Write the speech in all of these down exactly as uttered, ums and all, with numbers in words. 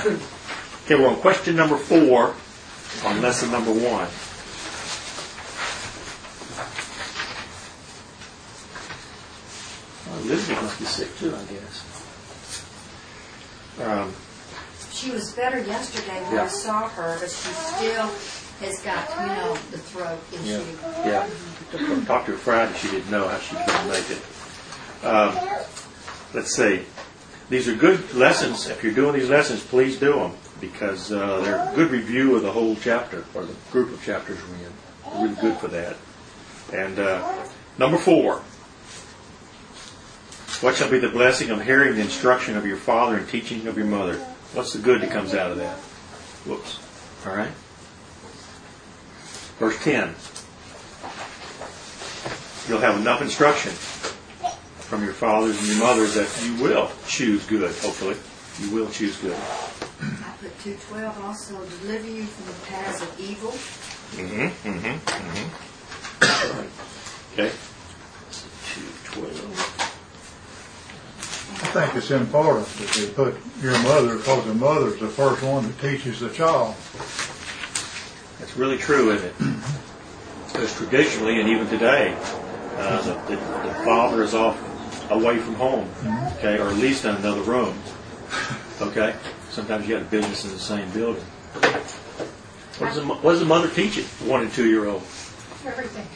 Okay, we're on question number four on lesson number one. Oh, Elizabeth must be sick too, I guess. Um, she was better yesterday when yeah. I saw her, but she still has got, you know, the throat issue. Yeah. yeah. Talked to her Friday. She didn't know how she was going to make it. Um, let's see. These are good lessons. If you're doing these lessons, please do them because uh, they're a good review of the whole chapter or the group of chapters we're in. They're really good for that. And uh, number four. What shall be the blessing of hearing the instruction of your father and teaching of your mother? What's the good that comes out of that? Whoops. All right. Verse ten. You'll have enough instruction from your fathers and your mothers that you will choose good, hopefully. You will choose good. I put two twelve also, deliver you from the paths of evil. Mm-hmm, mm-hmm, mm-hmm. All right. Okay. two twelve. I think it's important that they put your mother, because the mother's the first one that teaches the child. That's really true, isn't it? Because traditionally, and even today, uh, the, the, the father is off away from home, okay, or at least in another room, okay? Sometimes you got a business in the same building. What does the, what does the mother teach it, one and two-year-old? Everything.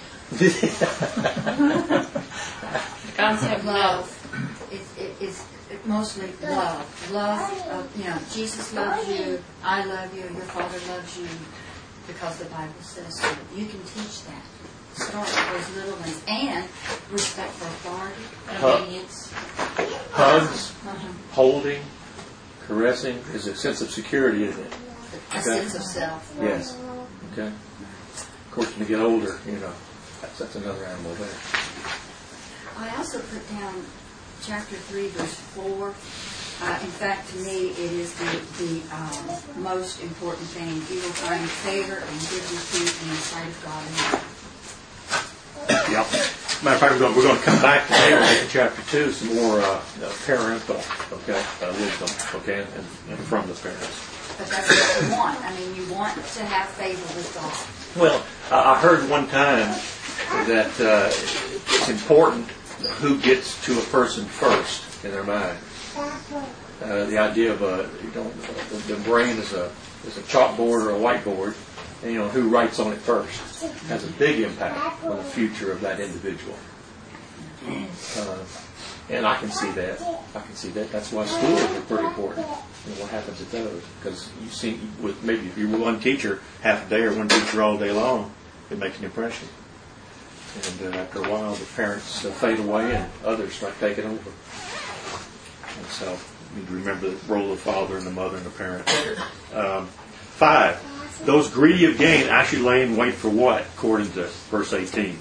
The concept of love is, is mostly love. Love of, you know, Jesus loves you, I love you, your father loves you, because the Bible says so. You can teach that. Start with those little ones. And respect for authority, obedience. Hugs, Uh-huh. holding, caressing is a sense of security, isn't it? A Okay. sense of self. Yes. Okay. Of course, when you get older, you know, that's, that's another animal there. I also put down chapter three, verse four. Uh, in fact, to me, it is the, the um, most important thing. You will find favor and good repute in the sight of God and man. Yep. Matter of fact, we're going, we're going to come back today. We'll get to chapter two, some more uh, parental, okay, uh, wisdom, okay, and, and from the parents. But that's what you want. I mean, you want to have favor with God. Well, I heard one time that uh, it's important who gets to a person first in their mind. Uh, the idea of a, you know, the, the brain is a is a chalkboard or a whiteboard, and you know who writes on it first has a big impact on the future of that individual. Uh, and I can see that. I can see that. That's why schools are pretty important. You know, what happens at those? Because you see, with maybe if you're one teacher half a day or one teacher all day long, it makes an impression. And uh, after a while, the parents uh, fade away and others start taking over. And so you need to remember the role of the father and the mother and the parent. Um, five, those greedy of gain actually lay in wait for what, according to verse eighteen?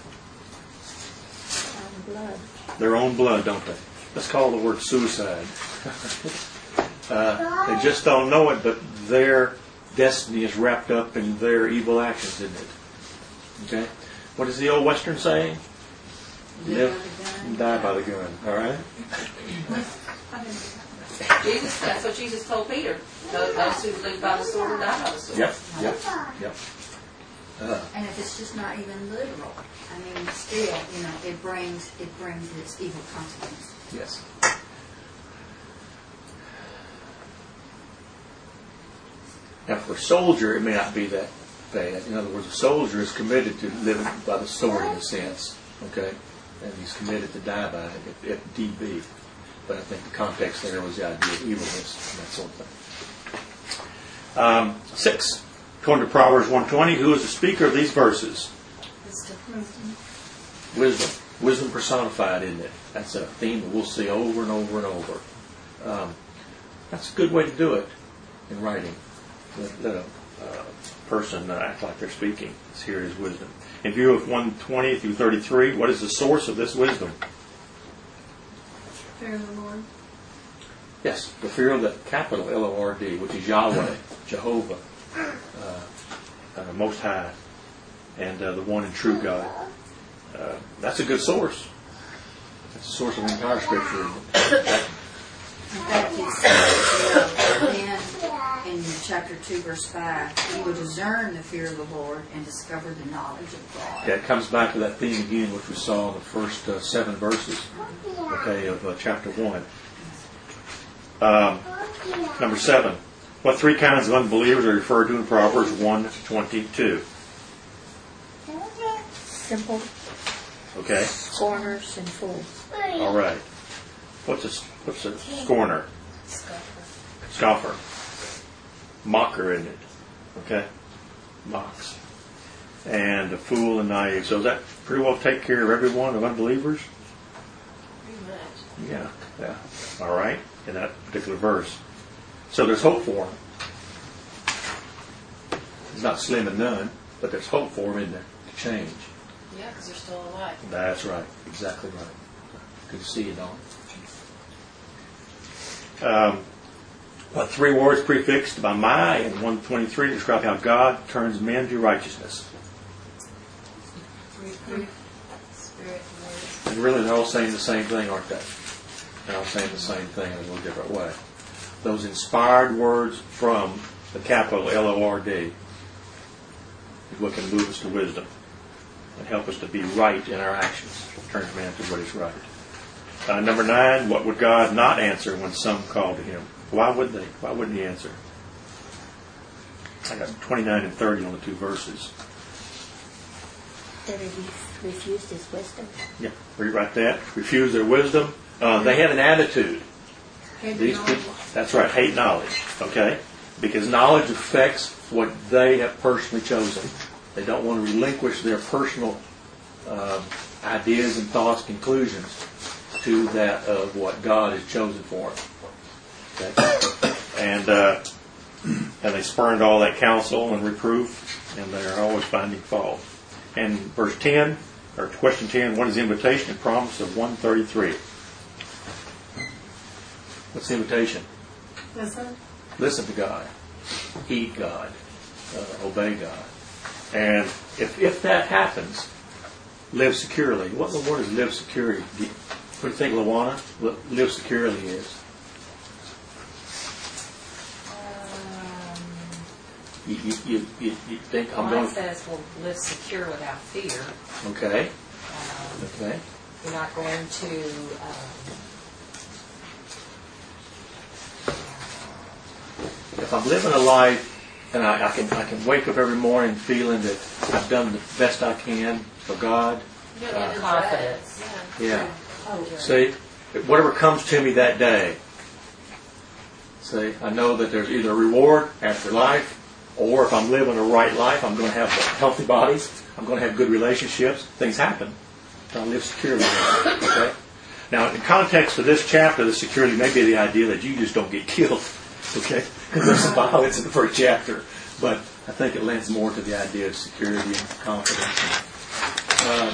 Blood. Their own blood, don't they? Let's call the word suicide. uh, they just don't know it, but their destiny is wrapped up in their evil actions, isn't it? Okay? What is the old Western saying? Live and die by the gun. All right? Jesus, that's what Jesus told Peter. Those who live by the sword will die by the sword. Yep, yep, yep. Uh, And if it's just not even literal, I mean, still, you know, it brings it brings its evil consequences. yes. Now, for a soldier, it may not be that bad. In other words, a soldier is committed to living by the sword in a sense, okay? And he's committed to die by it if, if need be. But I think the context there was the idea of evilness and that sort of thing. Um, six. According to Proverbs one twenty, who is the speaker of these verses? Wisdom. Wisdom. Wisdom personified, isn't it? That's a theme that we'll see over and over and over. Um, that's a good way to do it in writing. Let, let a uh, person uh, act like they're speaking. Let's hear his wisdom. In view of one twenty through thirty-three, what is the source of this wisdom? Fear of the Lord. Yes, the fear of the capital L O R D, which is Yahweh, Jehovah, uh, uh, Most High, and uh, the one and true God. Uh, that's a good source. That's the source of the entire Scripture. In fact, it says uh, then chapter two, verse five, you will discern the fear of the Lord and discover the knowledge of God. Okay, it comes back to that theme again, which we saw in the first uh, seven verses, okay, of uh, chapter one. Um, number seven. What three kinds of unbelievers are referred to in Proverbs one twenty-two? Simple, Okay, scorners, and fools. all right. What's a what's a scorner? Scoffer. Mocker, isn't it? Okay, mocks. And a fool and naive. So does that pretty well take care of every one of unbelievers? Pretty much. Yeah, yeah. All right, in that particular verse. So there's hope for them. It's not slim and none, but there's hope for them, isn't there, to change. Yeah, because they're still alive. That's right. Exactly right. Good to see you, Don. Um, what three words prefixed by my in one twenty-three describe how God turns men to righteousness? Reproof, spirit, word. And really, they're all saying the same thing, aren't they? They're all saying the same thing in a little different way. Those inspired words from the capital L O R D is what can move us to wisdom and help us to be right in our actions. Turns man to what is right. Uh, number nine, what would God not answer when some call to Him? Why would they? Why wouldn't He answer? I got twenty-nine and thirty on the two verses. They re- refused his wisdom. Yeah, rewrite that. Refuse their wisdom. Uh, they had an attitude. These people, that's right, hate knowledge. Okay, because knowledge affects what they have personally chosen. They don't want to relinquish their personal uh, ideas and thoughts, conclusions to that of what God has chosen for them. Okay? And uh, and they spurned all that counsel and reproof, and they are always finding fault. And verse ten, or question ten, what is the invitation and promise of one thirty-three? What's the invitation? Listen. Listen to God. Heed God. Uh, obey God. And if if that happens, live securely. What in the world is live securely? Do you, what do you think, Luana? What live securely is? Um, You, you, you, you, you think I'm Mine going... says we'll live secure without fear. Okay. Um, Okay. We're not going to... Um, If I'm living a life and I, I can I can wake up every morning feeling that I've done the best I can for God. uh, confidence. Yeah. Oh, See, whatever comes to me that day, see, I know that there's either a reward after life, or if I'm living a right life, I'm going to have healthy bodies, I'm going to have good relationships, things happen. I'll live securely. Okay? Now, in context of this chapter, the security may be the idea that you just don't get killed. Okay? Because there's some violence in the first chapter. But I think it lends more to the idea of security and confidence. Uh,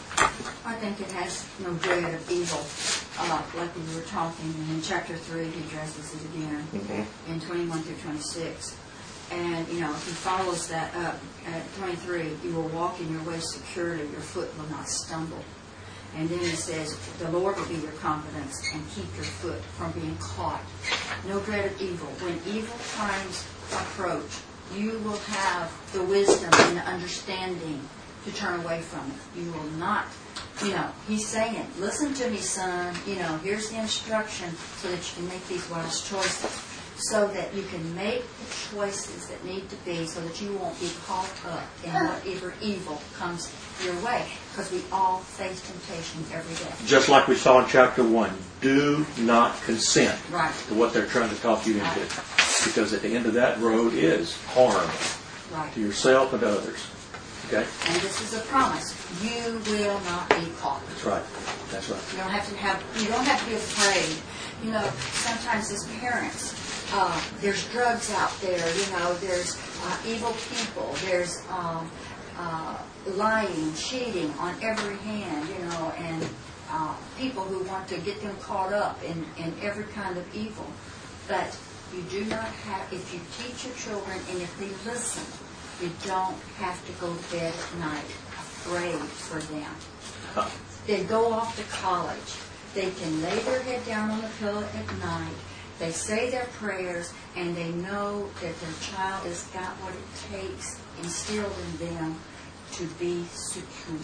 I think it has no dread of evil, uh, like we were talking, and in chapter three he addresses it again, mm-hmm. in twenty-one through twenty-six. And, you know, he follows that up at twenty-three, you will walk in your way securely, your foot will not stumble. And then it says, the Lord will be your confidence and keep your foot from being caught. No dread of evil. When evil times approach, you will have the wisdom and the understanding to turn away from it. You will not, you know, he's saying, listen to me, son. You know, here's the instruction so that you can make these wise choices. So that you can make the choices that need to be so that you won't be caught up in whatever evil comes your way. Because we all face temptation every day. Just like we saw in chapter one, do not consent Right. to what they're trying to talk you into. Because at the end of that road is harm Right. to yourself and to others. Okay? And this is a promise. You will not be caught. That's right. That's right. You don't have to have. You don't have to be afraid. You know, sometimes as parents, uh, there's drugs out there. You know, there's uh, evil people. There's um, uh, lying, cheating on every hand. You know, and uh, people who want to get them caught up in, in every kind of evil. But you do not have. If you teach your children and if they listen, you don't have to go to bed at night afraid for them. They go off to college. They can lay their head down on the pillow at night They say their prayers, and they know that their child has got what it takes instilled in them to be secure.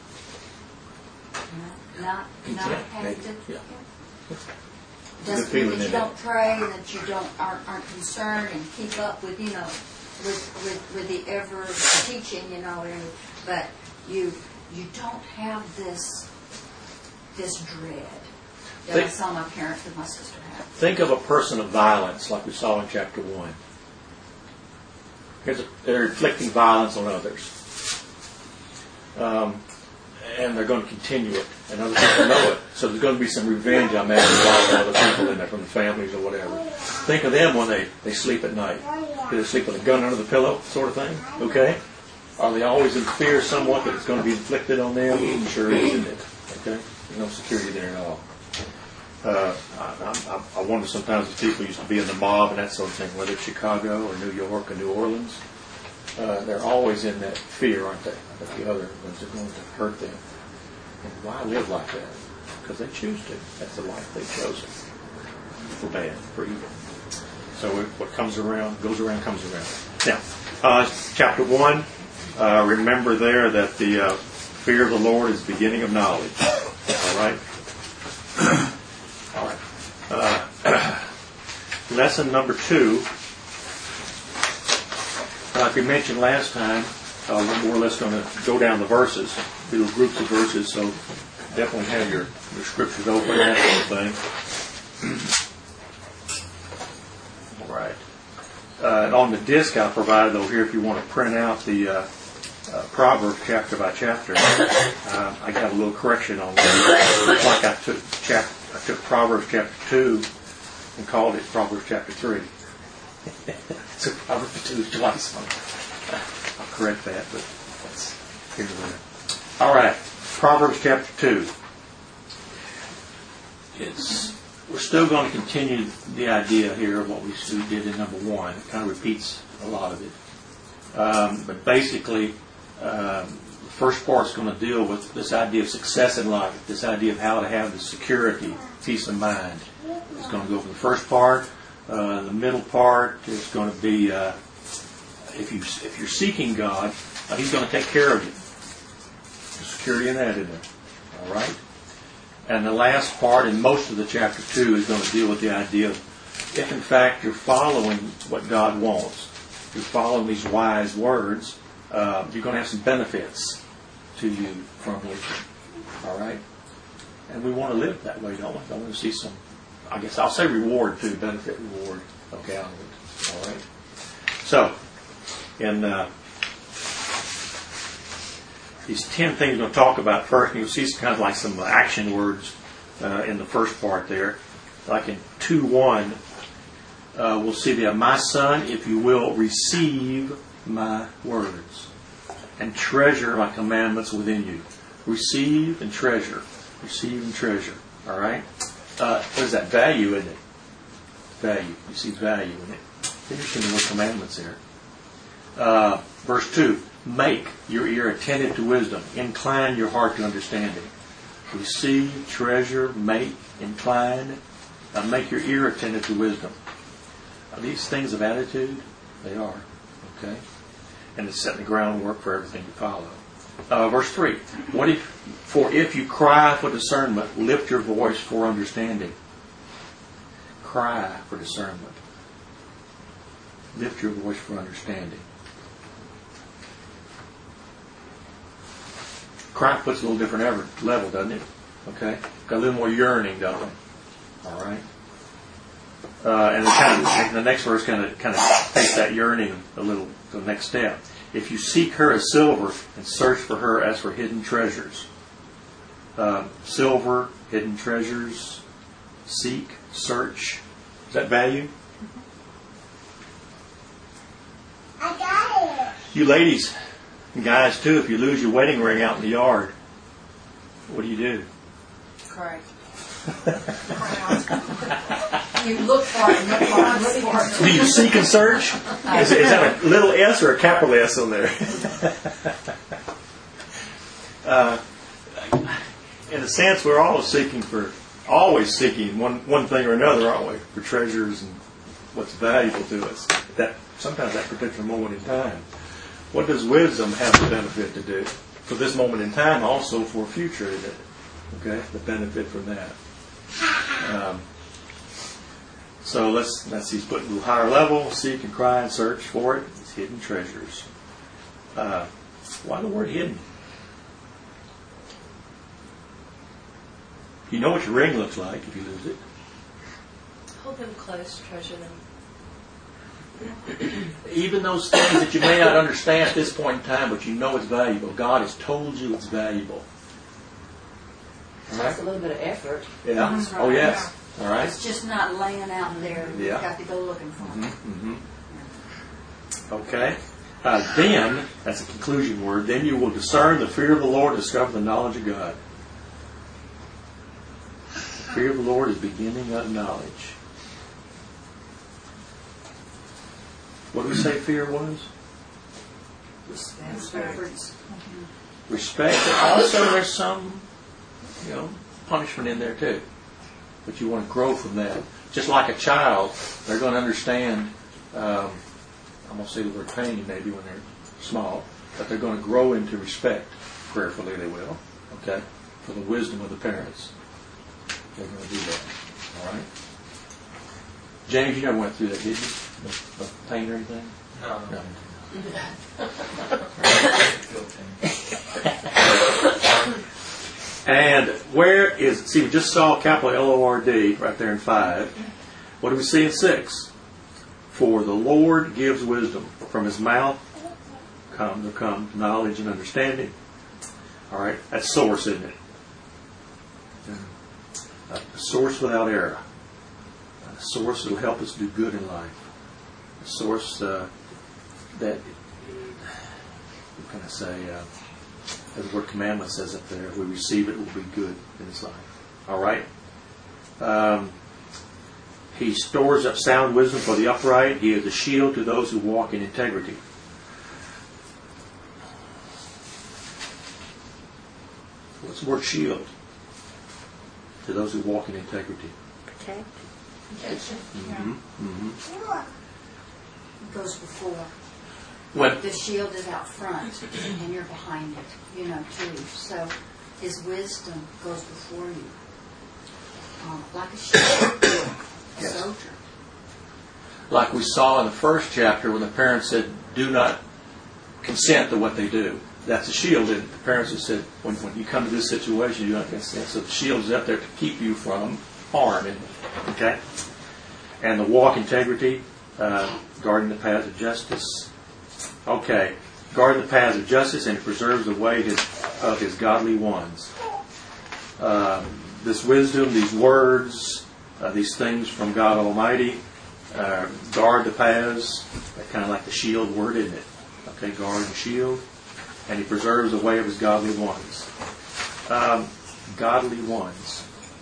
You know, not not Yeah, have to. yeah. Doesn't Good mean feeling that you in don't it. pray and that you don't aren't, aren't concerned and keep up with you know with with, with the ever teaching you know, and, but you you don't have this this dread that I Think- saw my parents and my sister have. Think of a person of violence, like we saw in chapter one. Here's a, they're inflicting violence on others. Um, and they're going to continue it, and other people know it. So there's going to be some revenge, I imagine, involving other people in there, from the families or whatever. Think of them when they, they sleep at night. Do they sleep with a gun under the pillow, sort of thing? Okay? Are they always in fear somewhat that it's going to be inflicted on them? Sure isn't it? Okay? There's no security there at all. Uh, I, I, I wonder sometimes if people used to be in the mob and that sort of thing, whether it's Chicago or New York or New Orleans, uh, they're always in that fear, aren't they, that the other ones are going to hurt them. And why live like that? Because they choose to. That's the life they've chosen. For bad, for evil. So it, what comes around, goes around, comes around. Now, uh, chapter one, uh, remember there that the uh, fear of the Lord is the beginning of knowledge. All right? All right. Uh, lesson number two. Like we mentioned last time, uh, we're more or less going to go down the verses, little groups of verses, so definitely have your, your scriptures open and that sort of thing. All right. Uh, and on the disc I provided over here, if you want to print out the uh, uh, Proverbs chapter by chapter, uh, I got a little correction on that. Like I took chap- I took Proverbs chapter two and called it Proverbs chapter three. So Proverbs two is twice. I'll correct that, but that's here and there. All right, Proverbs chapter two. It's we're still going to continue the idea here of what we did in number one. It kind of repeats a lot of it, um, but basically, um, the first part is going to deal with this idea of success in life, this idea of how to have the security, peace of mind. It's going to go from the first part. Uh, the middle part is going to be uh, if you if you're seeking God, uh, He's going to take care of you. There's security in that, isn't there? All right. And the last part, in most of the chapter two, is going to deal with the idea of if in fact you're following what God wants, you're following these wise words, uh, you're going to have some benefits to you from wisdom. All right. And we want to live that way, don't we? I want to see some. I guess I'll say reward too, benefit, reward, okay, out of it. All right. So, in uh, these ten things we're going to talk about first, you'll see some kind of like some action words uh, in the first part there. Like in two one, uh, we'll see there, my son, if you will, receive my words and treasure my commandments within you. Receive and treasure. Receive and treasure. All right? Uh, what is that? Value, isn't it? Value. You see value in it. Interesting the word commandments there. Uh, verse two. Make your ear attentive to wisdom. Incline your heart to understanding. Receive, treasure, make, incline. Uh, make your ear attentive to wisdom. Are these things of attitude? They are. Okay? And it's setting the groundwork for everything to follow. Uh, verse three. What if, for if you cry for discernment, lift your voice for understanding. Cry for discernment. Lift your voice for understanding. Cry puts a little different ever, level, doesn't it? Okay? Got a little more yearning, don't it? All right? Uh, and, the, kind of, and the next verse kind of kind of takes that yearning a little to the next step. If you seek her as silver and search for her as for hidden treasures. Uh, silver, hidden treasures, seek, search. Is that value? I got it. You ladies and guys too, if you lose your wedding ring out in the yard, what do you do? Correct. You look for it, look for it, look for it. Do you seek and search? Is, is that a little S or a capital S on there? uh, in a sense, we're all seeking for always seeking one, one thing or another, aren't we? For treasures and what's valuable to us. That sometimes that particular moment in time. What does wisdom have the benefit to do? For this moment in time, also for future, isn't it? Okay, the benefit from that. Um, so let's let's see. He's put it to a higher level. Seek and cry and search for it. It's hidden treasures. Uh, why the word hidden? You know what your ring looks like if you lose it. Hold them close, treasure them. Even those things that you may not understand at this point in time, but you know it's valuable. God has told you it's valuable. All right? That's a little bit of effort. Yeah. That's right. Oh, yes. All right. It's just not laying out there. Yeah. You've got to go looking for it. Mm-hmm. Okay. Uh, then, that's a conclusion word, then you will discern the fear of the Lord, discover the knowledge of God. The fear of the Lord is beginning of knowledge. What do we say fear was? Respect. Respect. And also there's some, you know, punishment in there too. But you want to grow from that. Just like a child, they're going to understand, um, I'm going to say the word pain maybe when they're small, but they're going to grow into respect. Prayerfully they will. Okay? For the wisdom of the parents. They're going to do that. All right? James, you never went through that, did you? The, the pain or anything? No. No. And where is, see, we just saw capital L O R D right there in five. What do we see in six? For the Lord gives wisdom. From His mouth come to come knowledge and understanding. All right, that's source, isn't it? A source without error. A source that will help us do good in life. A source uh, that, what can I say, uh, as the word commandment says up there, if we receive it, it will be good in this life. All right? Um, he stores up sound wisdom for the upright. He is a shield to those who walk in integrity. What's the word shield? To those who walk in integrity. Protect. Mm-hmm. Mm-hmm. It goes before. When, The shield is out front, and you're behind it, you know, too. So His wisdom goes before you. Um, like a shield, a Yes. soldier. like we saw in the first chapter when the parents said, do not consent to what they do. That's a shield. And the parents have said, when, when you come to this situation, you do not consent. So the shield is up there to keep you from harm. Isn't it? Okay? And the walk integrity, uh, guarding the paths of justice. Okay. Guarding the paths of justice, and He preserves the way his, of His godly ones. Uh, this wisdom, these words, uh, these things from God Almighty, uh, guard the paths. That's kind of like the shield word, isn't it? Okay, guard and shield. And He preserves the way of His godly ones. Um, godly ones.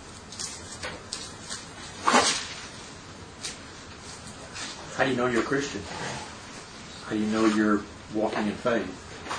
How do you know you're a Christian? How do you know you're walking in faith?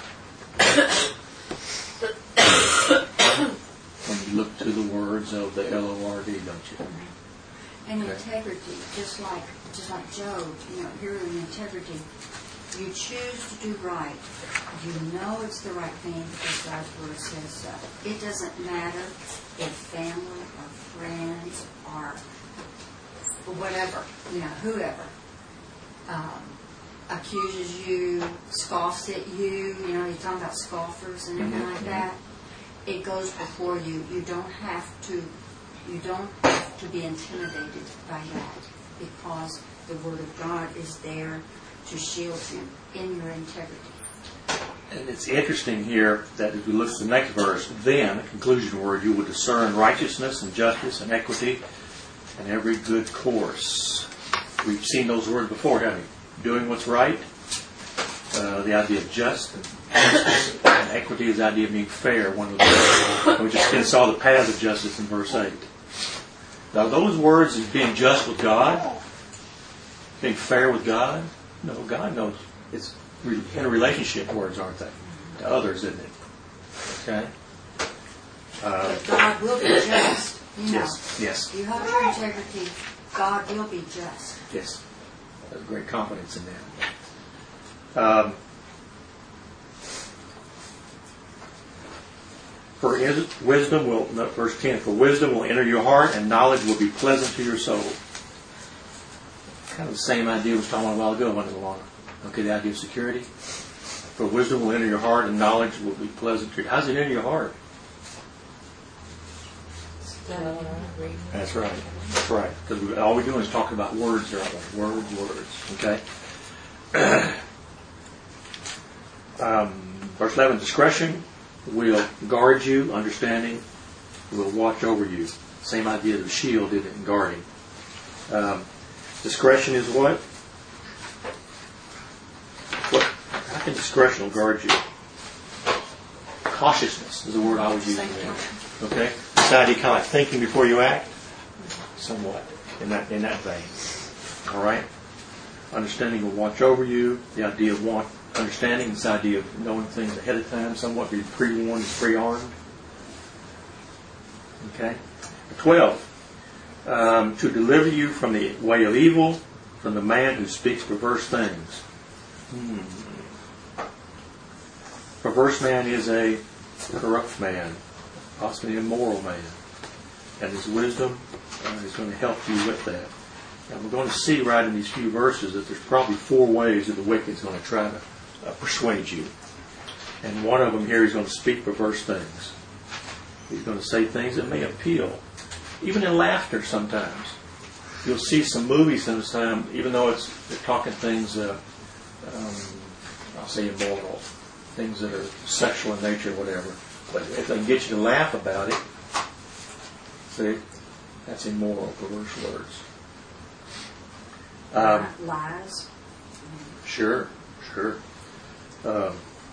When you look to the words of the L O R D, don't you? And Okay. integrity, just like just like Job, you know, here in integrity, you choose to do right. You know it's the right thing because God's Word says so. It doesn't matter if family or friends or whatever, you know, whoever um, accuses you, scoffs at you, you know, you're talking about scoffers and everything Mhm. like that. It goes before you. You don't have to you don't have to be intimidated by that because the Word of God is there to shield you in your integrity. And it's interesting here that as we look at the next verse, then, the conclusion word, you will discern righteousness and justice and equity and every good course. We've seen those words before, haven't we? Doing what's right, uh, the idea of just and justice, and equity is the idea of being fair. One of the, we just saw the paths of justice in verse eight. Now, those words is being just with God, being fair with God. No, God knows it's in a relationship words, aren't they? To others, isn't it? Okay. Uh, But God will be just. You know, Yes, yes, you hold your integrity, God will be just. yes. There's great confidence in that. Um, for is, wisdom will, no, verse ten, for wisdom will enter your heart and knowledge will be pleasant to your soul. Kind of the same idea we was talking about a while ago, wasn't it, Luana? Okay, the idea of security. For wisdom will enter your heart and knowledge will be pleasant to you. How's it enter your heart? That's right. That's right. Because we, all we're doing is talking about words here, aren't we? Words, words. Okay? um, verse eleven, discretion will guard you, understanding will watch over you. Same idea of the shield, isn't it, in guarding. Um, discretion is what? What? How can discretion will guard you? Cautiousness is the word I was using there. Okay? This idea kind of like thinking before you act? Somewhat. In that, in that vein. Alright? Understanding will watch over you. The idea of want, understanding, this idea of knowing things ahead of time, somewhat be pre-warned and pre-armed. Okay? twelve. Um, to deliver you from the way of evil, from the man who speaks perverse things. Hmm. Perverse man is a corrupt man, possibly an immoral man. And his wisdom uh, is going to help you with that. And we're going to see right in these few verses that there's probably four ways that the wicked is going to try to uh, persuade you. And one of them here is going to speak perverse things. He's going to say things that may appeal. Even in laughter sometimes. You'll see some movies sometimes, even though it's they're talking things, uh, um, I'll say immoral, things that are sexual in nature or whatever. But if they can get you to laugh about it, see, that's immoral, perverse words. Um, Lies. sure, sure. Um,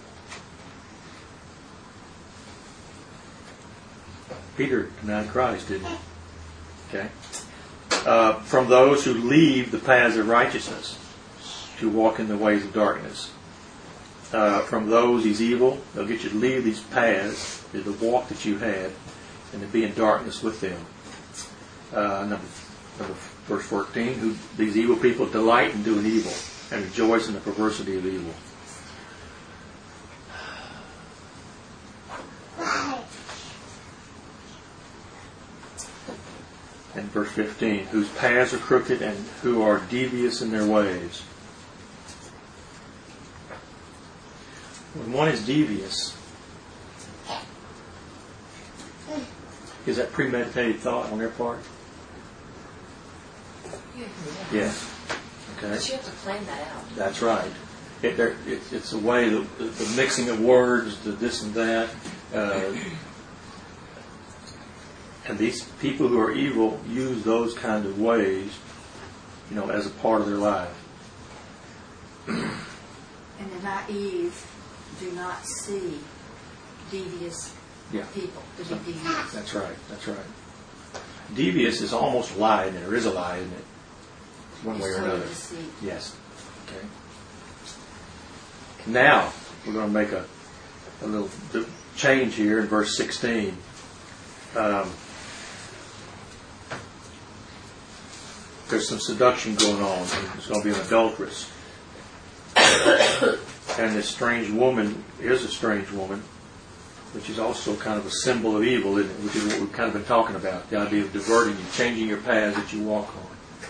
Peter denied Christ, didn't he? Okay. Uh, from those who leave the paths of righteousness to walk in the ways of darkness. Uh, from those he's evil, they'll get you to leave these paths, the walk that you had, and to be in darkness with them. Uh, number, number verse fourteen, who these evil people delight in doing evil and rejoice in the perversity of evil. And verse fifteen, whose paths are crooked and who are devious in their ways. When one is devious, is that premeditated thought on their part? Yes. Okay. But you have to plan that out. That's right. It, there, it, it's a way, the, the, the mixing of words, the this and that. Uh, and these people who are evil use those kind of ways, you know, as a part of their life. And the naive do not see devious Yeah. people to be devious. That's right. That's right. Devious is almost a lie, and there is a lie, isn't it? One way or So another. deceit. Yes. Okay. Now we're going to make a, a little bit change here in verse sixteen. Um, there's some seduction going on. There's going to be an adulteress. And this strange woman is a strange woman, which is also kind of a symbol of evil, isn't it? Which is what we've kind of been talking about. The idea of diverting you, changing your paths that you walk on.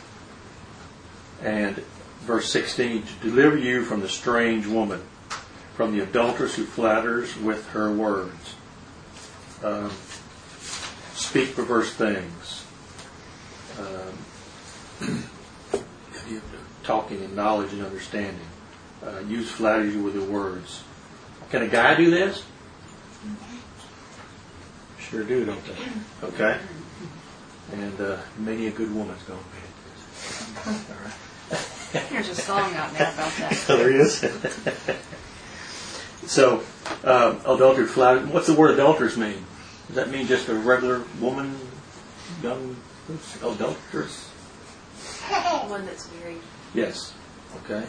And verse sixteen, to deliver you from the strange woman, from the adulteress who flatters with her words. Um, speak perverse things. Um, talking in knowledge and understanding. Uh, use flattery with your words. Can a guy do this? Sure do, don't they? Okay? And uh, many a good woman's going to be. All right. There's a song out there about that. There is. So, um, adultery, flattery. What's the word adulteress mean? Does that mean just a regular woman, young adulteress? One that's married. Yes. Okay.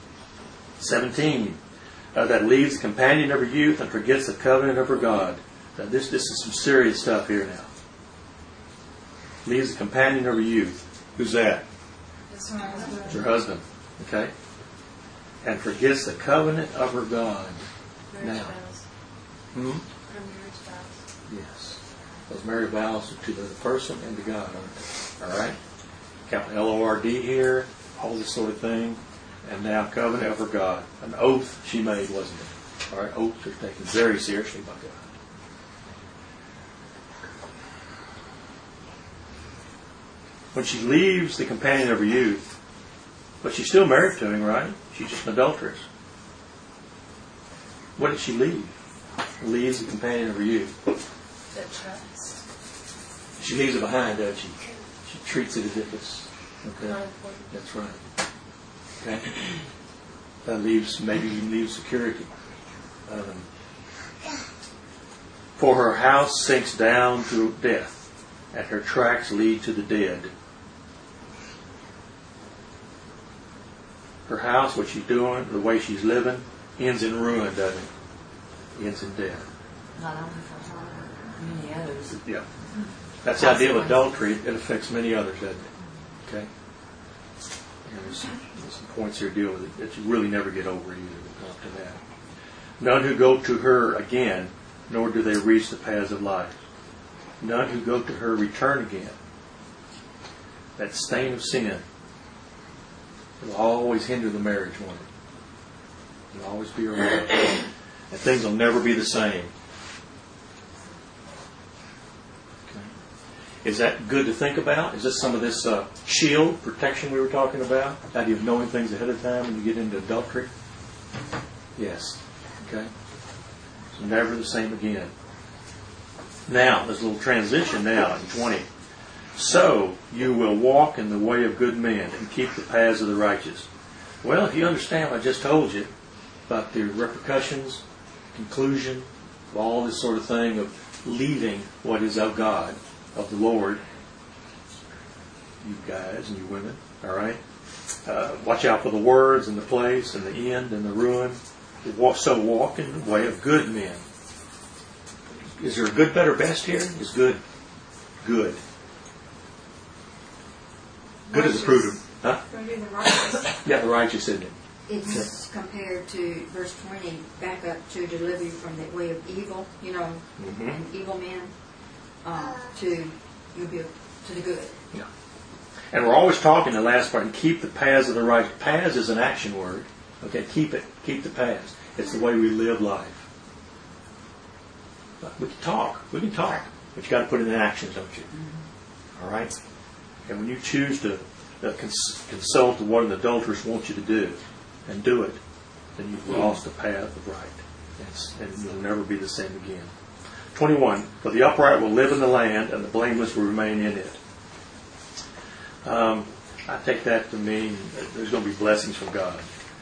seventeen. Uh, that leaves the companion of her youth and forgets the covenant of her God. Now this, this is some serious stuff here now. Leaves the companion of her youth. Who's that? That's my husband. It's her husband. Okay? And forgets the covenant of her God. Marriage Now. vows. Hmm? Her marriage vows. Yes. Those marriage vows are to the person and to God, aren't they? All right? Count L O R D here, all this sort of thing. And now covenant of her God. An oath she made, wasn't it? All right? Oaths are taken very seriously by God. When she leaves the companion of her youth, but she's still married to him, right? She's just an adulteress. What did she leave? Leaves the companion of her youth. That trust. She leaves it behind, doesn't she? She treats it as if it's okay. Not important. That's right. Okay. That leaves, maybe even leaves security. Um, For her house sinks down to death, and her tracks lead to the dead. Her house, what she's doing, the way she's living, ends in ruin, doesn't it? Ends in death. Not only for her, many others. Yeah. That's the idea of adultery. It affects many others, doesn't it? Okay? And there's, there's some points here deal with it that you really never get over either. We'll come to that. None who go to her again, nor do they reach the paths of life. None who go to her return again. That stain of sin will always hinder the marriage, won't it? It'll always be around. And things will never be the same. Is that good to think about? Is this some of this uh, shield protection we were talking about? The idea of knowing things ahead of time when you get into adultery? Yes. Okay. So never the same again. Now, there's a little transition now in twenty. So you will walk in the way of good men and keep the paths of the righteous. Well, if you understand what I just told you about the repercussions, conclusion, of all this sort of thing of leaving what is of God, of the Lord, you guys and you women, all right? Uh, watch out for the words and the place and the end and the ruin. So walk in the way of good men. Is there a good, better, best here? Is good good? Good is approved. Huh? Going to be the righteous. Yeah, the righteous, isn't it? It's compared to verse twenty, back up to deliver you from the way of evil, you know, Mhm. and evil men, uh, to you'll be to the good. Yeah. And we're always talking the last part, and keep the paths of the righteous. Paths is an action word. Okay, keep it. Keep the paths. It's the way we live life. We can talk. We can talk. But you got to put it in action, don't you? Mm-hmm. All right? And when you choose to uh, cons- consult what an adulteress wants you to do and do it, then you've lost the path of right. It's, and you'll never be the same again. twenty-one. For the upright will live in the land, and the blameless will remain in it. Um, I take that to mean that there's going to be blessings from God.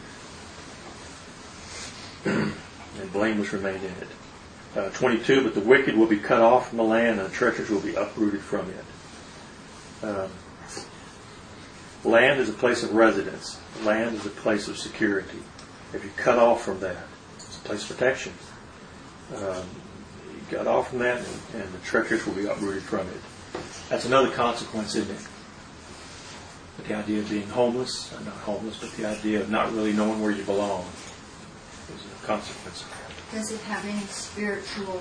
And blameless remain in it. Uh, twenty-two, but the wicked will be cut off from the land, and the treacherous will be uprooted from it. Um, land is a place of residence. Land is a place of security. If you're cut off from that, it's a place of protection. Um, you cut off from that, and, and the treacherous will be uprooted from it. That's another consequence, isn't it? But the idea of being homeless, uh, not homeless, but the idea of not really knowing where you belong is a consequence of that. Does it have any spiritual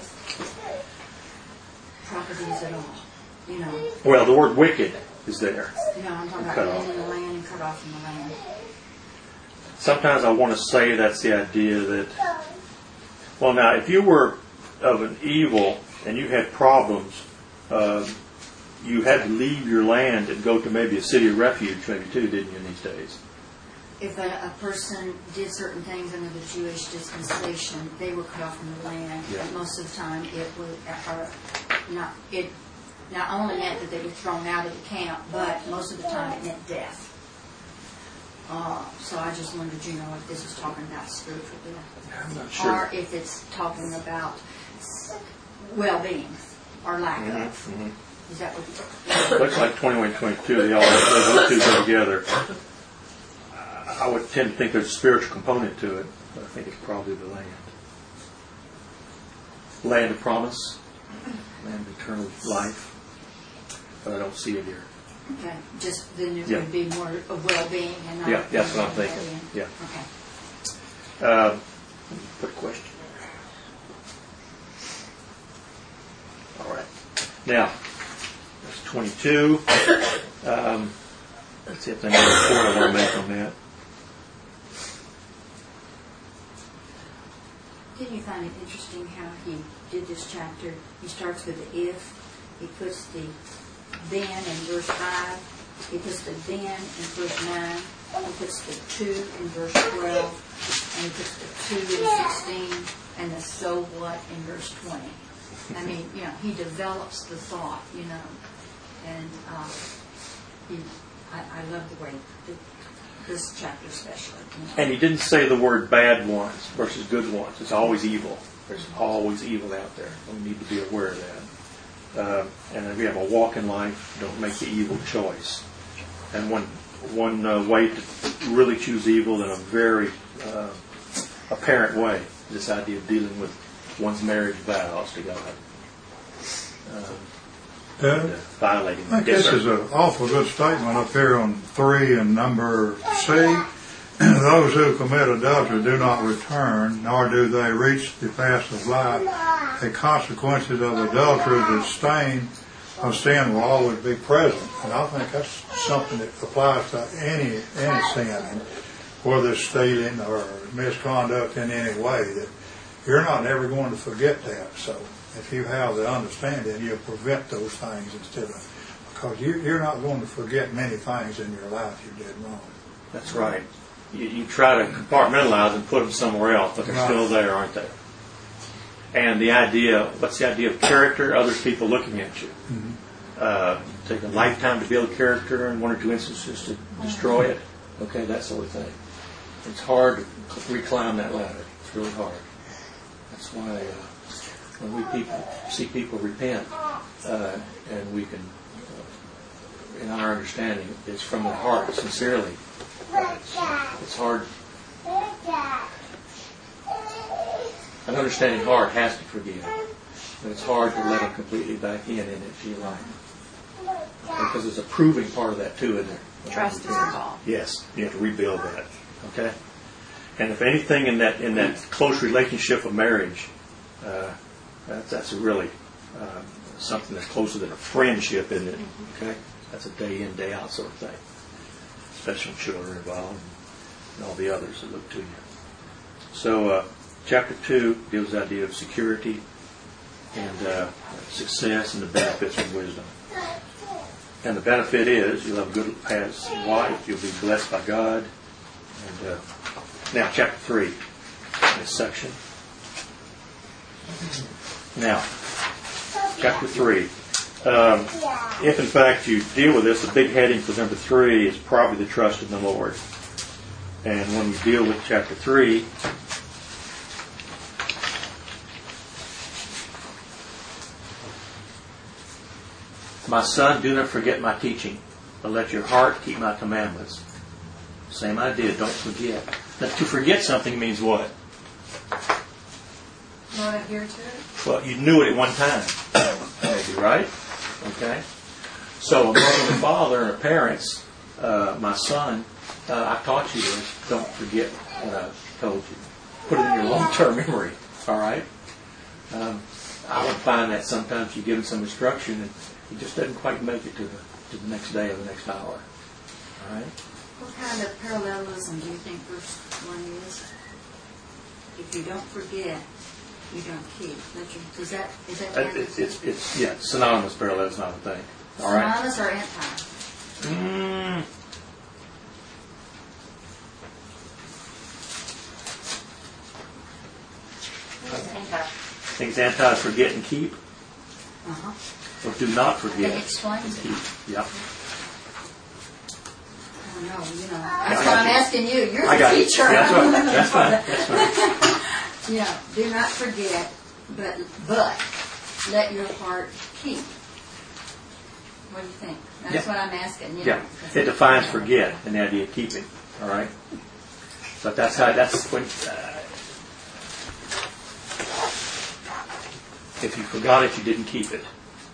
properties at all? You know, Well, the word wicked is there. you know, I'm talking Cut about off. living in the land and cut off from the land. Sometimes I want to say that's the idea that, well, now, if you were of an evil and you had problems, uh, you had to leave your land and go to maybe a city of refuge, maybe too, didn't you, in these days? If a, a person did certain things under the Jewish dispensation, they were cut off from the land. Yeah. And most of the time, it would uh, not it not only meant that they were thrown out of the camp, but most of the time it meant death. Uh, so I just wondered, you know, if this is talking about spiritual death, I'm not sure. or if it's talking about well-being or lack Mhm, of. mhm. Is that what you're Looks like twenty-one and twenty-two, they all those two go together. I would tend to think there's a spiritual component to it, but I think it's probably the land. Land of promise, and eternal life. But I don't see it here. Okay, just then it Yeah. would be more of well-being and not. Yeah, that's what I'm thinking. well-being. Yeah. Okay. Uh, put a question. All right. Now, that's twenty-two. Um, let's see if there's any report I want to make on that. Didn't you find it interesting how he did this chapter? He starts with the if, he puts the then in verse five, he puts the then in verse nine, he puts the to in verse twelve, and he puts the to in sixteen, and the so what in verse twenty. I mean, you know, he develops the thought, you know, and uh, he, I, I love the way the, this chapter especially. You know. And he didn't say the word bad ones versus good ones. It's always evil. There's always evil out there. We need to be aware of that. Uh, and if we have a walk in life, don't make the evil choice. And one one uh, way to really choose evil in a very uh, apparent way, this idea of dealing with one's marriage vows to God. Um, Uh, and, uh, violating I them. think Yes, this sir. is an awful good statement up here on three and number C. Those who commit adultery do not return, nor do they reach the path of life. The consequences of adultery, the stain of sin will always be present. And I think that's something that applies to any any sin, and whether it's stealing or misconduct in any way, that you're not ever going to forget that. So if you have the understanding, you'll prevent those things instead of, because you, you're not going to forget many things in your life you did wrong. That's right. You, you try to compartmentalize and put them somewhere else, but they're Right. still there, aren't they? And the idea, what's the idea of character? Other people looking at you. Mm-hmm. Uh, take a lifetime to build character and one or two instances to destroy it. Okay, that sort of thing. It's hard to reclimb that ladder. It's really hard. That's why uh, when we people see people repent, uh, and we can, uh, in our understanding, it's from the heart, sincerely. But it's, it's hard. An understanding heart has to forgive, but it's hard to let them completely back in into your life. Because there's a proving part of that too, isn't there? Trust is involved. Yes, you have to rebuild that. Okay, and if anything in that in that close relationship of marriage, uh, that's that's a really uh, something that's closer than a friendship, isn't it? Okay, that's a day in day out sort of thing. Especially when children are involved and all the others that look to you. So, uh, chapter two gives the idea of security and uh, success and the benefits of wisdom. And the benefit is you'll have a good past life, you'll be blessed by God. And uh, now, chapter three, this section. Now, chapter three. Um, if in fact you deal with this, the big heading for number three is probably the trust in the Lord. And when we deal with chapter three, my son, do not forget my teaching, but let your heart keep my commandments. Same idea, don't forget. Now, to forget something means what? Not adhere to it? Well, you knew it at one time, maybe, right? Okay. So a mother and a father and a parents, uh, my son, uh, I taught you this. Don't forget what I told you. Put it in your long-term memory. All right. Um, I would find that sometimes you give him some instruction and he just doesn't quite make it to the to the next day or the next hour. All right. What kind of parallelism do you think verse one is? If you don't forget, you don't keep. Let your- Is that is that Uh, It's, it's, it's yeah, synonymous parallel is not a thing. All right. synonymous or anti? Mm. Things anti is forget and keep, Uh-huh. or do not forget Can you explain and it? keep. Yep. I don't know, you know. That's why I'm asking you. You're I the got it. teacher. That's right. That's fine. That's fine. You know, do not forget, but but let your heart keep. What do you think? That's Yeah. what I'm asking. You Yeah. know, It defines forget and the idea of keeping. All right. But that's how. That's when. Uh, If you forgot it, you didn't keep it.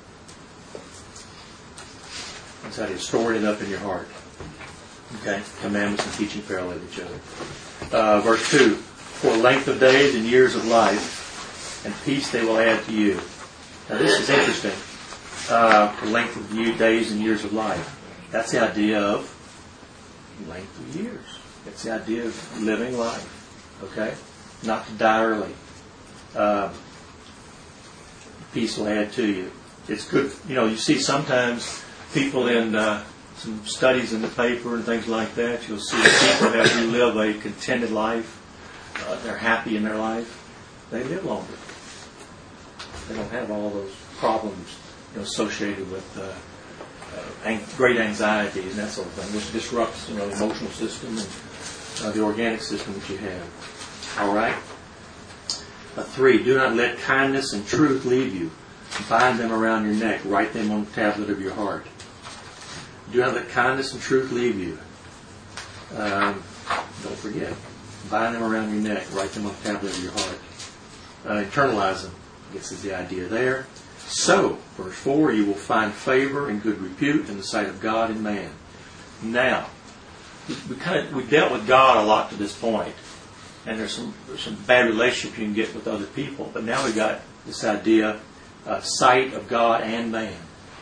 That's how you store it up in your heart. Okay? Commandments and teaching parallel each other. Uh, verse two. For length of days and years of life, and peace they will add to you. Now this is interesting. Uh, for length of you, days and years of life. That's the idea of length of years. It's the idea of living life. Okay? Not to die early. Uh, peace will add to you. It's good. You know, you see sometimes people in uh, some studies in the paper and things like that, you'll see people that do live a contented life. Uh, they're happy in their life. They live longer. They don't have all those problems, you know, associated with uh, uh, ang- great anxieties and that sort of thing, which disrupts, you know, the emotional system and uh, the organic system that you have. All right. Uh, three. Do not let kindness and truth leave you. Bind them around your neck. Write them on the tablet of your heart. Do not let kindness and truth leave you. Um, don't forget. Bind them around your neck. Write them on the tablet of your heart. Uh, internalize them. I guess is the idea there. So, verse four, you will find favor and good repute in the sight of God and man. Now, we, we kind of we dealt with God a lot to this point, and there's some there's some bad relationship you can get with other people. But now we got this idea, uh, sight of God and man.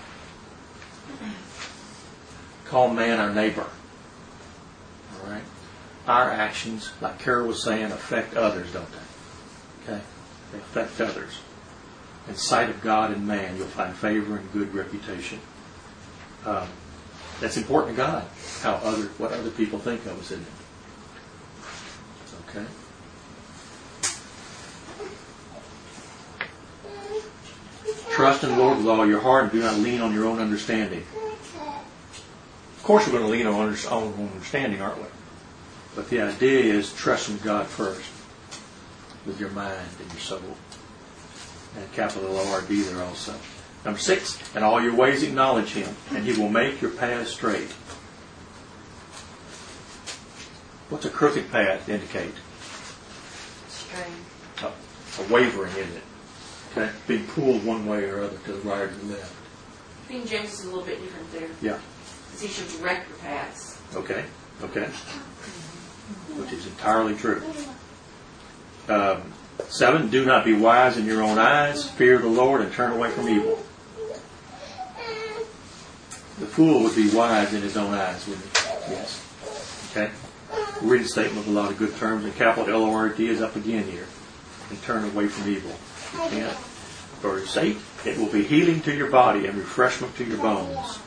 Call man our neighbor. All right. Our actions, like Carol was saying, affect others, don't they? Okay? They affect others. In sight of God and man, you'll find favor and good reputation. Um, that's important to God, how other what other people think of us, isn't it? Okay? Trust in the Lord with all your heart and do not lean on your own understanding. Of course we're going to lean on our own understanding, aren't we? But the idea is trust in God first with your mind and your soul. And capital O R D there also. Number six, in all your ways acknowledge Him, and He will make your path straight. What's a crooked path indicate? Straight. Oh, a wavering, isn't it? Okay, being pulled one way or other to the right or to the left. King James is a little bit different there. Yeah. Because he should direct your paths. Okay. Okay. Which is entirely true. Um, seven, do not be wise in your own eyes. Fear the Lord and turn away from evil. The fool would be wise in his own eyes, wouldn't he? Yes. Okay. We'll read a statement with a lot of good terms. And capital L O R D is up again here. And turn away from evil. And verse eight, it will be healing to your body and refreshment to your bones.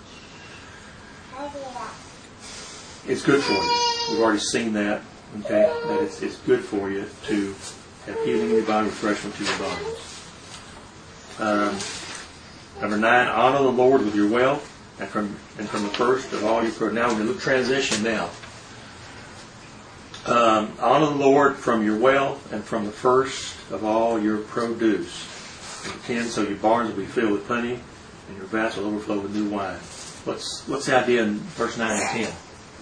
It's good for you. We've already seen that. Okay, that it's, it's good for you to have healing in your body, refreshment to your bones. Um, number nine, honor the Lord with your wealth and from and from the first of all your produce. Now we're going to transition now. Um, honor the Lord from your wealth and from the first of all your produce. Number ten, so your barns will be filled with plenty and your vats will overflow with new wine. What's what's the idea in verse nine and ten?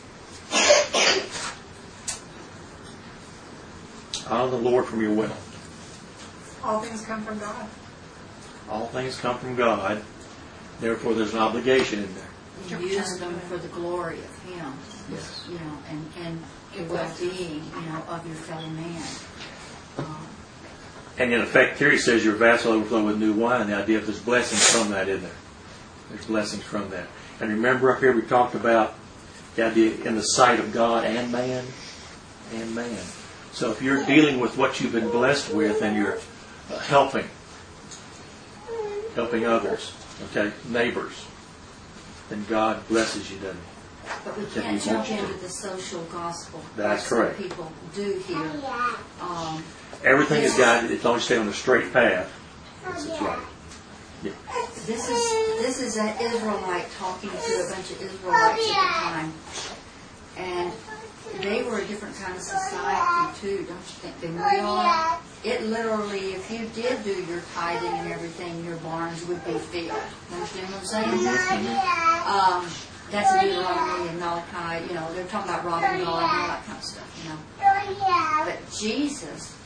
Honor the Lord from your wealth. All things come from God. All things come from God. Therefore, there's an obligation in there. You use them for the glory of Him. Yes. You know, and, and the well-being, you know, of your fellow man. Um, And in effect, here he says your vats will overflow with new wine. The idea of there's blessings from that, isn't there? There's blessings from that. And remember up here we talked about the idea in the sight of God and man. And man. So if you're dealing with what you've been blessed with and you're uh, helping, helping others, okay, neighbors, then God blesses you, doesn't He? But we That can't He wants jump you. into the social gospel. That's like some correct. people do here. Um, Everything is guided. It's only stay on the straight path. That's it's right. Yeah. This is this is an Israelite talking to a bunch of Israelites at the time, and they were a different kind of society too, don't you think, than we are? It literally, if you did do your tithing and everything, your barns would be filled. Understand what I'm saying? Um, that's in Deuteronomy and Malachi. You know, they're talking about robbing God and all that kind of stuff. You know, but Jesus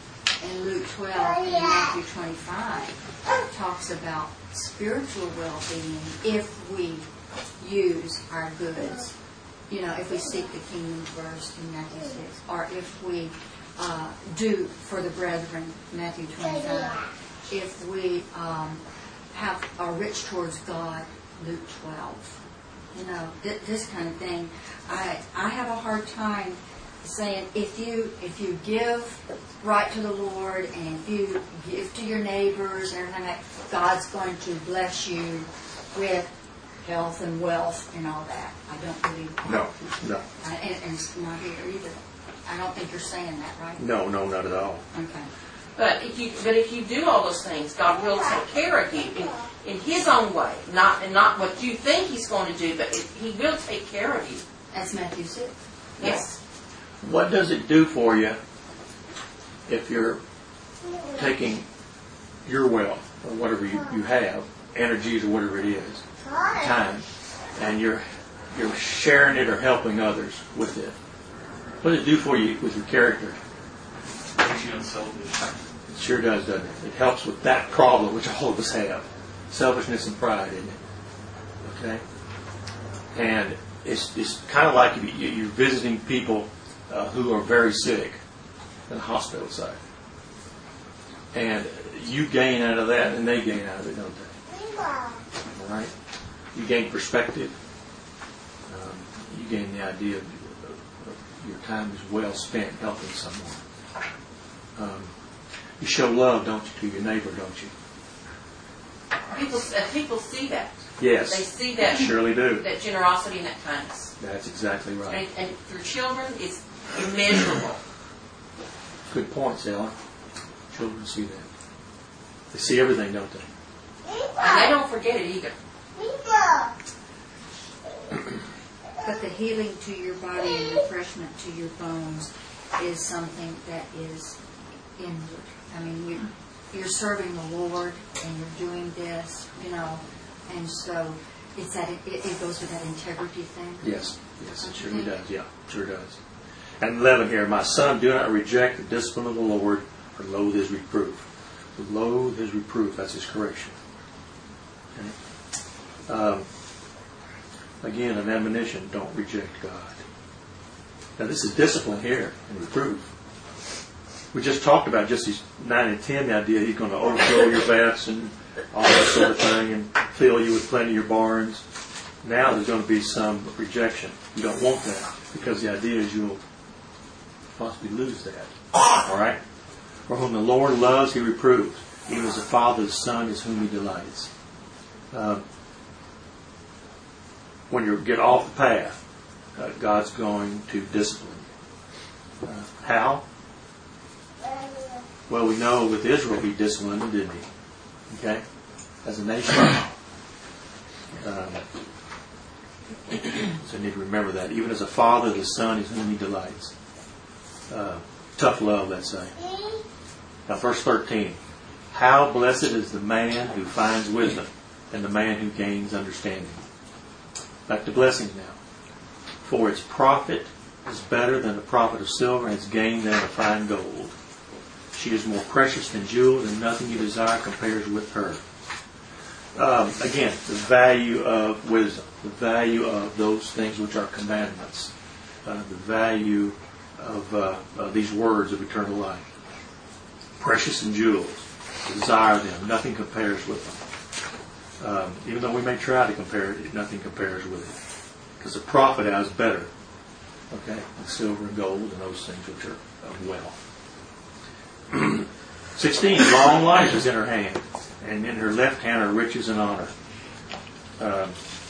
in Luke twelve and Matthew twenty-five talks about spiritual well-being if we use our goods. You know, if we seek the kingdom first in Matthew six, or if we uh, do for the brethren, Matthew twenty-five, if we um, have are rich towards God, Luke twelve. You know, th- this kind of thing. I I have a hard time saying if you if you give right to the Lord and if you give to your neighbors and everything like that, God's going to bless you with health and wealth and all that. I don't believe that. No, no. I, and, and it's not here either. I don't think you're saying that, right? No, no, not at all. Okay. But if you but if you do all those things, God will take care of you in, in His own way, not and not what you think He's going to do, but it, He will take care of you. That's Matthew six. Yes. What does it do for you if you're taking your wealth or whatever you, you have, energies or whatever it is, time, and you're you're sharing it or helping others with it? What does it do for you with your character? Makes you unselfish. It sure does, doesn't it? It helps with that problem which all of us have. Selfishness and pride, isn't it? Okay? And it's, it's kind of like you, you're visiting people uh, who are very sick in the hospital side. And you gain out of that and they gain out of it, don't they? All right? You gain perspective. Um, you gain the idea of, of, of your time is well spent helping someone. Um, you show love, don't you, to your neighbor, don't you? People uh, people see that. Yes. They see that. They surely do. That generosity and that kindness. That's exactly right. And, and for children, it's immeasurable. Good points, Ellen. Children see that. They see everything, don't they? And they don't forget it either. But the healing to your body and refreshment to your bones is something that is inward. I mean, you, you're serving the Lord and you're doing this, you know, and so it's that it, it goes with that integrity thing. Yes, yes, it surely does. Yeah, sure does. And eleven here, my son, do not reject the discipline of the Lord, or loathe his reproof. Loathe his reproof, that's his correction. Okay. Um, again, an admonition, don't reject God. Now this is discipline here and reproof. We just talked about just these nine and ten, the idea he's going to overflow your vats and all that sort of thing and fill you with plenty of your barns. Now there's going to be some rejection. You don't want that because the idea is you'll possibly lose that. All right? For whom the Lord loves, He reproves. Even as the Father, the Son is whom He delights. Um, when you get off the path, uh, God's going to discipline you. Uh, how? Well, we know with Israel He disciplined them, didn't He? Okay? As a nation. Um, so you need to remember that. Even as a father, the Son is whom He delights. Uh, tough love, let's say. Now, verse thirteen. How blessed is the man who finds wisdom and the man who gains understanding. Back to blessings now. For its profit is better than the profit of silver, and its gain than of fine gold. She is more precious than jewels, and nothing you desire compares with her. Um, again, the value of wisdom, the value of those things which are commandments, uh, the value of, uh, of these words of eternal life. Precious than jewels, desire them, nothing compares with them. Um, even though we may try to compare it, nothing compares with it. Because the profit out is better, okay, than silver and gold and those things which are of wealth. sixteen, long life is in her hand, and in her left hand are riches and honor. Um,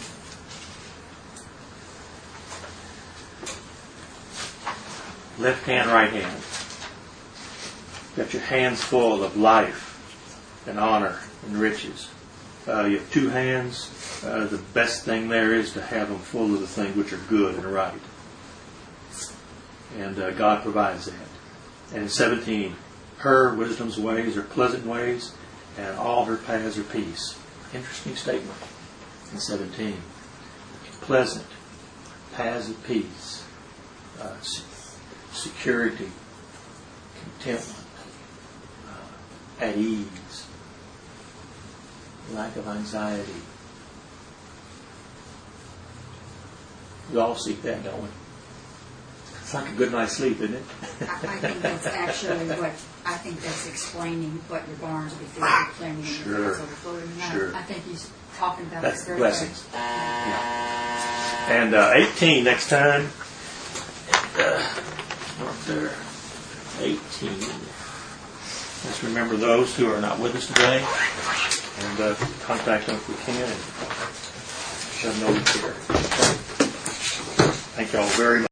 left hand, right hand. You've got your hands full of life and honor and riches. Uh, you have two hands. Uh, the best thing there is to have them full of the things which are good and right. And uh, God provides that. And seventeen, her wisdom's ways are pleasant ways, and all her paths are peace. Interesting statement in seventeen. Pleasant, paths of peace, uh, security, contentment, at ease, lack of anxiety. We all seek that, don't we? It's like a good night's sleep, isn't it? I, I think that's actually what, I think that's explaining what your barns will be filled with plenty and your Sure. fields overflowing. And I- Sure. I think he's talking about That's the the very blessings. thing. Yeah. And uh, eighteen next time. Uh, up there. eighteen. Let's remember those who are not with us today, and uh, contact them if we can, and let them know we care. Thank you all very much.